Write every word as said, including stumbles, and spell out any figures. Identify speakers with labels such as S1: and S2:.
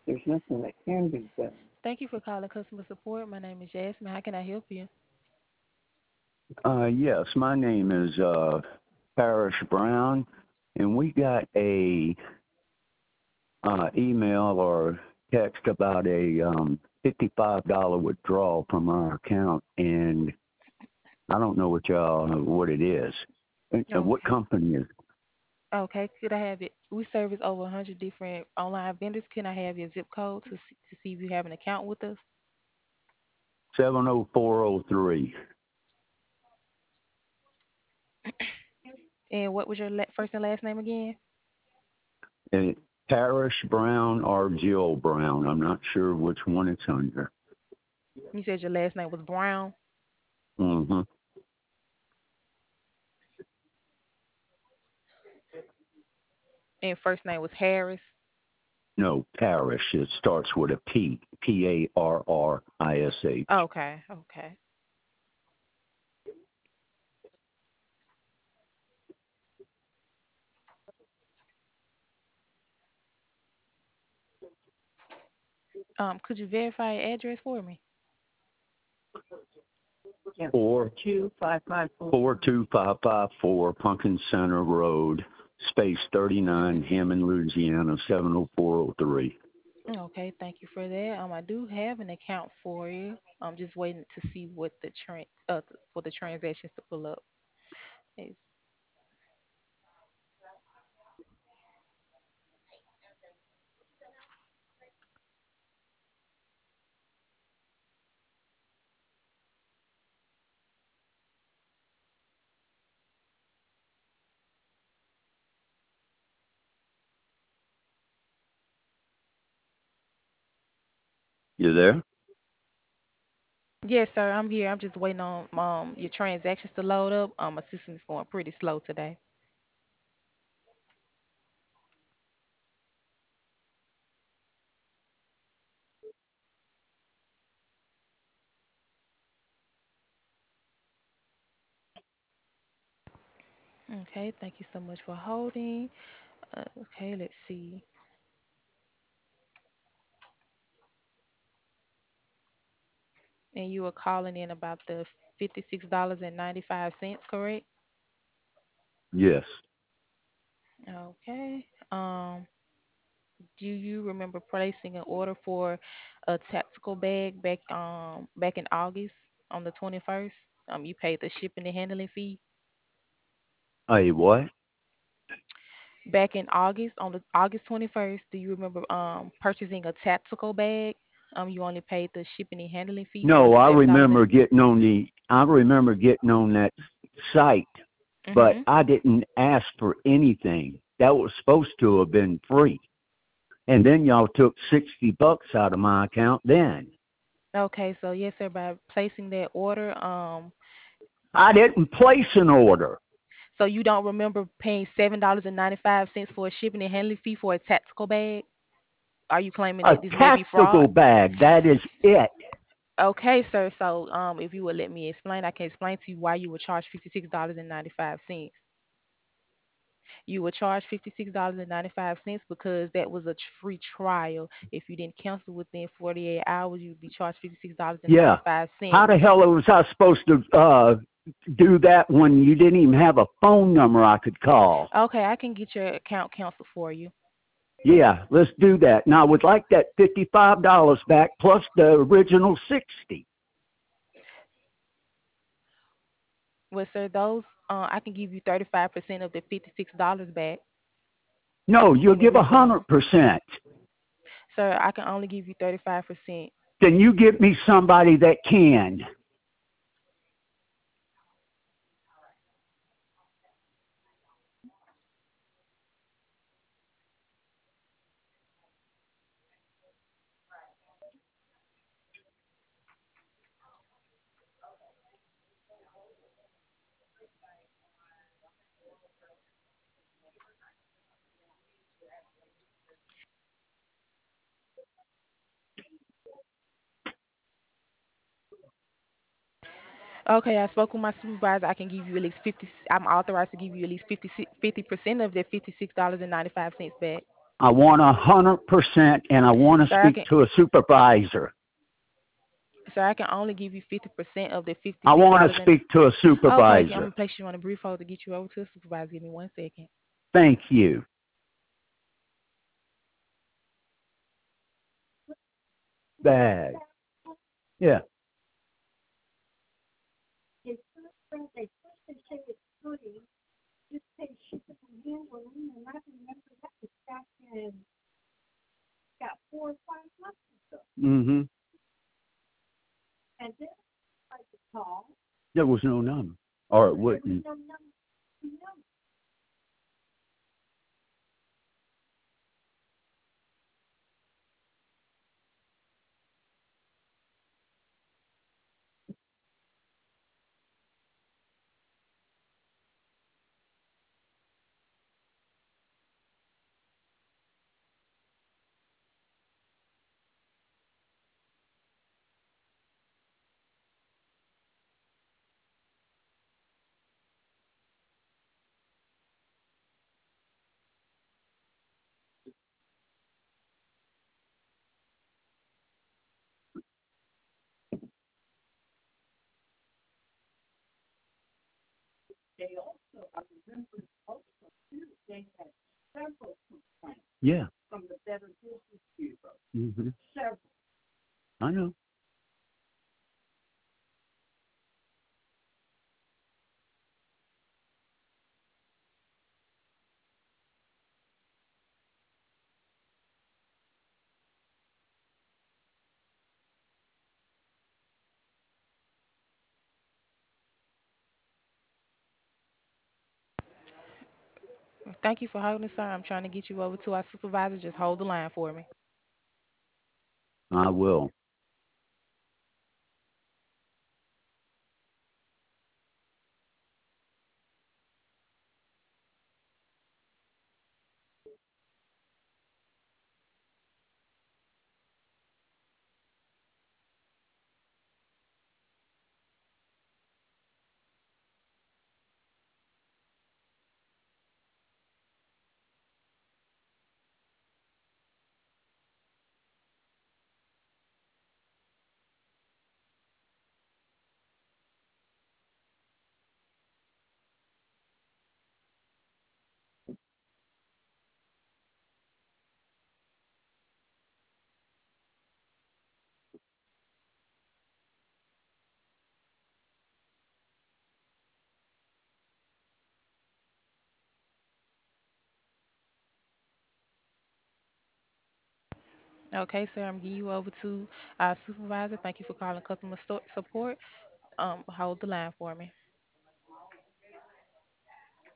S1: There's nothing that can be done.
S2: Thank you for calling customer support. My name is Jasmine. How can I help you?
S3: Uh, yes, my name is uh, Parrish Brown, and we got a uh, email or text about a um, fifty-five dollar withdrawal from our account, and I don't know what y'all what it is. Uh, What
S2: Okay.
S3: company is
S2: Okay. Could I have it? We service over one hundred different online vendors. Can I have your zip code to see, to see if you have an account with us?
S3: seven oh four oh three?
S2: And what was your la- first and last name again?
S3: And Parrish Brown or Jill Brown. I'm not sure which one it's under.
S2: You said your last name was Brown
S3: Mm-hmm.
S2: and first name was Harris.
S3: No, Parrish. It starts with a P. P A R R I S H.
S2: Okay. Okay. Um, could you verify your address for me?
S1: Yeah.
S3: Four
S1: Two five five four.
S3: four two five five four Pumpkin Center Road, space thirty nine, Hammond, Louisiana seven oh four oh three.
S2: Okay, thank you for that. Um, I do have an account for you. I'm just waiting to see what the tran uh th- for the transactions to pull up. Is
S3: You there?
S2: Yes, sir. I'm here. I'm just waiting on um your transactions to load up. Um, my system is going pretty slow today. Okay, thank you so much for holding. Uh, okay, let's see. And you were calling in about the fifty-six dollars and ninety-five cents, correct?
S3: Yes.
S2: Okay. Um, do you remember placing an order for a tactical bag back um back in August on the twenty-first? Um, you paid the shipping and handling fee
S3: Hey, what?
S2: back in August on the August twenty-first. Do you remember um purchasing a tactical bag? Um, you only paid the shipping and handling fee for
S3: No,
S2: the
S3: I
S2: seven dollars and
S3: remember getting on the. I remember getting on that site, but
S2: mhm.
S3: I didn't ask for anything. That was supposed to have been free, and then y'all took sixty bucks out of my account. Then
S2: Okay, so yes, sir. By placing that order, um,
S3: I didn't place an order.
S2: so you don't remember paying seven dollars and ninety-five cents for a shipping and handling fee for a tactical bag? Are you claiming
S3: A
S2: that this may be fraud?
S3: tactical bag. That is it.
S2: Okay, sir. So, um, if you would let me explain, I can explain to you why you were charged fifty-six dollars and ninety-five cents. You were charged fifty-six dollars and ninety-five cents because that was a tr- free trial. If you didn't cancel within forty-eight hours, you'd be charged fifty-six dollars and
S3: Yeah.
S2: ninety-five
S3: How
S2: cents.
S3: the hell was I supposed to uh, do that when you didn't even have a phone number I could call?
S2: Okay, I can get your account canceled for you.
S3: Yeah, let's do that. Now, I would like that fifty-five dollars back plus the original sixty.
S2: Well, sir, those uh, I can give you thirty-five percent of the fifty-six dollars back
S3: No, you'll
S2: in a
S3: give a
S2: refund.
S3: hundred percent.
S2: Sir, I can only give you thirty-five percent.
S3: Then you give me somebody that can.
S2: Okay, I spoke with my supervisor. I can give you at least fifty. I'm authorized to give you at least fifty fifty percent of that fifty-six dollars and ninety-five cents back.
S3: I want a hundred percent, and I want to
S2: Sir, I
S3: speak
S2: can
S3: to a supervisor.
S2: sir, I can only give you fifty percent of the
S3: I
S2: fifty-six
S3: want to
S2: dollars and
S3: speak to a
S2: okay, I'm gonna
S3: supervisor.
S2: place you on a brief hold to get you over to a supervisor. Give me one second.
S3: Thank you. Bag. Yeah. Mm-hmm. There was no number, or it wouldn't. Yeah. Mm-hmm. I know.
S2: Thank you for holding, sir. I'm trying to get you over to our supervisor. Just hold the line for me.
S3: I will.
S2: Okay, sir. I'm getting you over to our supervisor. Thank you for calling customer sto- support. Um, hold the line for me.